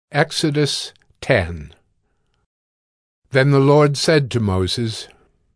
Exodus 10. Then the Lord said to Moses,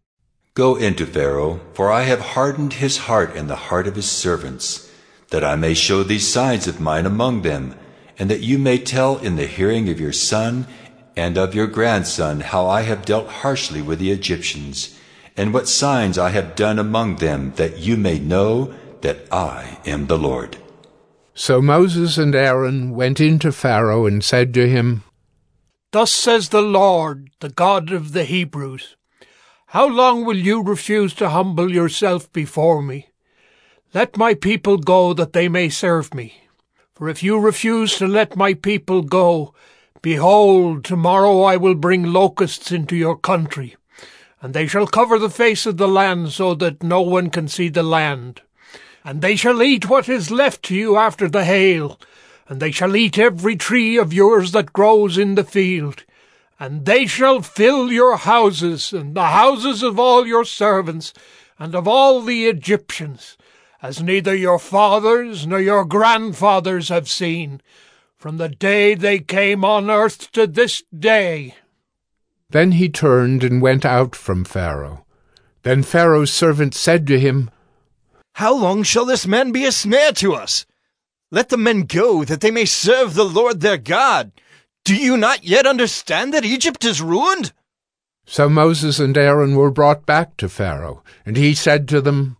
Go into Pharaoh, for I have hardened his heart and the heart of his servants, that I may show these signs of mine among them, and that you may tell in the hearing of your son and of your grandson how I have dealt harshly with the Egyptians, and what signs I have done among them, that you may know that I am the Lord. So Moses and Aaron went into Pharaoh and said to him, Thus says the Lord, the God of the Hebrews, How long will you refuse to humble yourself before me? Let my people go, that they may serve me. For if you refuse to let my people go, behold, tomorrow I will bring locusts into your country, and they shall cover the face of the land, so that no one can see the land. And they shall eat what is left to you after the hail, and they shall eat every tree of yours that grows in the field. And they shall fill your houses, and the houses of all your servants, and of all the Egyptians, as neither your fathers nor your grandfathers have seen, from the day they came on earth to this day. Then he turned and went out from Pharaoh. Then Pharaoh's servant said to him, How long shall this man be a snare to us? Let the men go, that they may serve the Lord their God. Do you not yet understand that Egypt is ruined? So Moses and Aaron were brought back to Pharaoh, and he said to them,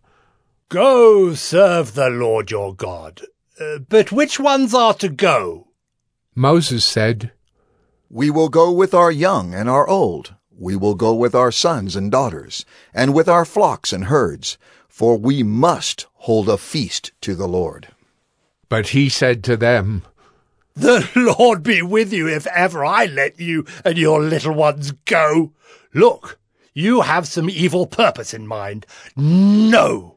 Go serve the Lord your God. But which ones are to go? Moses said, We will go with our young and our old. We will go with our sons and daughters, and with our flocks and herds, for we must hold a feast to the Lord. But he said to them, The Lord be with you if ever I let you and your little ones go. Look, you have some evil purpose in mind. No!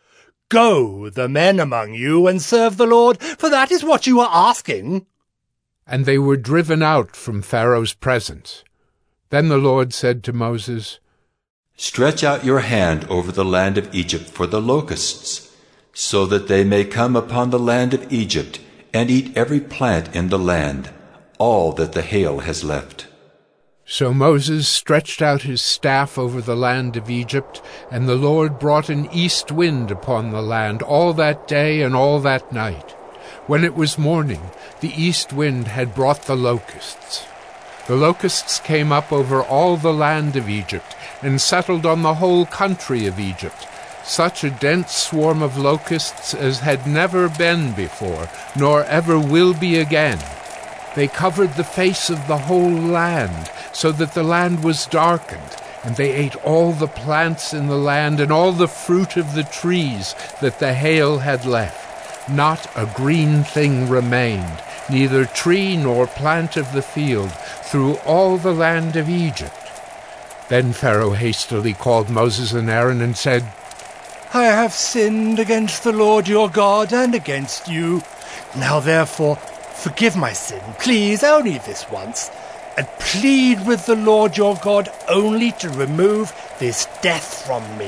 Go, the men among you, and serve the Lord, for that is what you are asking. And they were driven out from Pharaoh's presence. Then the Lord said to Moses, Stretch out your hand over the land of Egypt for the locusts, so that they may come upon the land of Egypt, and eat every plant in the land, all that the hail has left. So Moses stretched out his staff over the land of Egypt, and the Lord brought an east wind upon the land all that day and all that night. When it was morning, the east wind had brought the locusts. The locusts came up over all the land of Egypt, and settled on the whole country of Egypt, such a dense swarm of locusts as had never been before, nor ever will be again. They covered the face of the whole land, so that the land was darkened, and they ate all the plants in the land and all the fruit of the trees that the hail had left. Not a green thing remained, neither tree nor plant of the field, through all the land of Egypt. Then Pharaoh hastily called Moses and Aaron and said, I have sinned against the Lord your God and against you. Now therefore, forgive my sin, please, only this once, and plead with the Lord your God only to remove this death from me.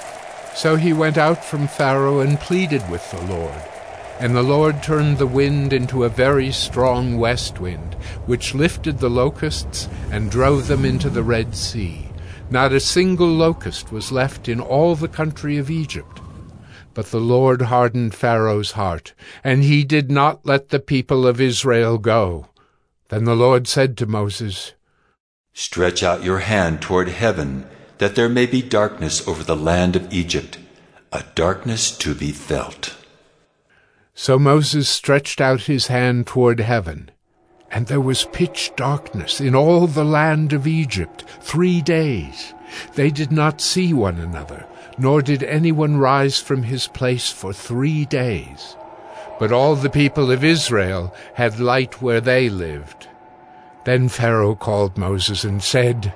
So he went out from Pharaoh and pleaded with the Lord. And the Lord turned the wind into a very strong west wind, which lifted the locusts and drove them into the Red Sea. Not a single locust was left in all the country of Egypt. But the Lord hardened Pharaoh's heart, and he did not let the people of Israel go. Then the Lord said to Moses, Stretch out your hand toward heaven, that there may be darkness over the land of Egypt, a darkness to be felt. So Moses stretched out his hand toward heaven, and there was pitch darkness in all the land of Egypt 3 days. They did not see one another, nor did anyone rise from his place for 3 days. But all the people of Israel had light where they lived. Then Pharaoh called Moses and said,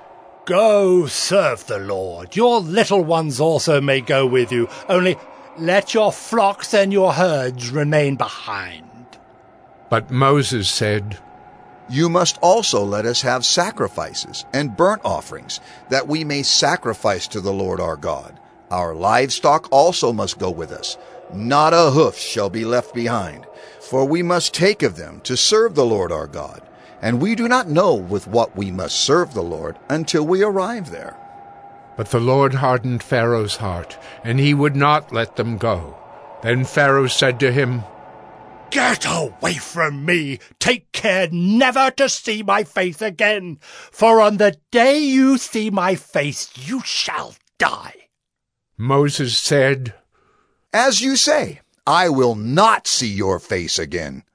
Go serve the Lord. Your little ones also may go with you, only let your flocks and your herds remain behind. But Moses said, You must also let us have sacrifices and burnt offerings, that we may sacrifice to the Lord our God. Our livestock also must go with us. Not a hoof shall be left behind. For we must take of them to serve the Lord our God. And we do not know with what we must serve the Lord until we arrive there." But the Lord hardened Pharaoh's heart, and he would not let them go. Then Pharaoh said to him, "Get away from me! Take care never to see my face again, for on the day you see my face you shall die." Moses said, "As you say, I will not see your face again.